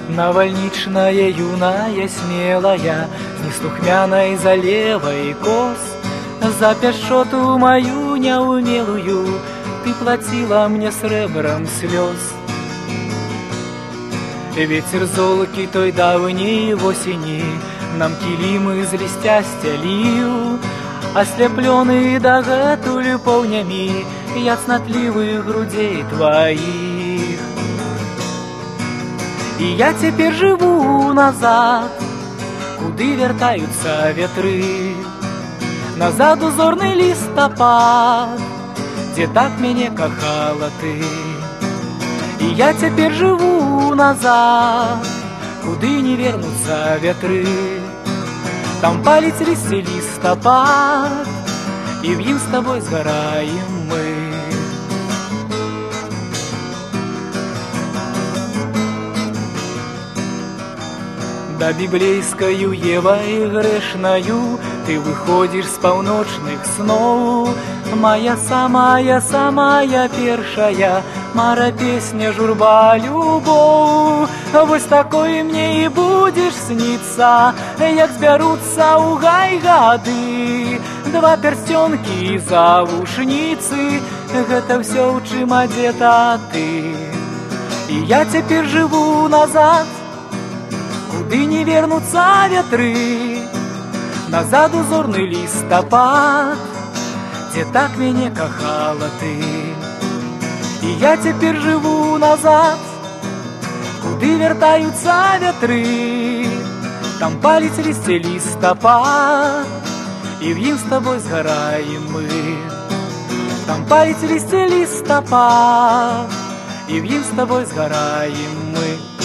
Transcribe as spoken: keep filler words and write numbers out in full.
Навальничная, юная, смелая, с неслухмяной залевой кос, за пяшоту мою неумелую ты платила мне сребром слез. Ветер золки той давней осени нам килимы з листя стелил, ослепленный дагэтуль полнями яснотливых грудей твоих. И я теперь живу назад, куды вертаются ветры, назад узорный листопад, где так меня кохала ты. И я теперь живу назад, куды не вернутся ветры, там палец листья листопад, и в ним с тобой сгораем мы. Да библейскою Евой грешною ты выходишь с полночных снов, моя самая-самая першая мара песня, журба, любовь. Вось такой мне и будешь сниться, як збяруцца ў гай гады. Два перстёнкі за вушніцы, гэта ўсё, у чым адзета ты. І я цяпер жыву назад, куды не вернутся ветры, назад узорный листопад, где так меня кохала ты. И я теперь живу назад, куды вертаются ветры, там палец листья листопад, и в ним с тобой сгораем мы. Там палец листья листопад, и в ним с тобой сгораем мы.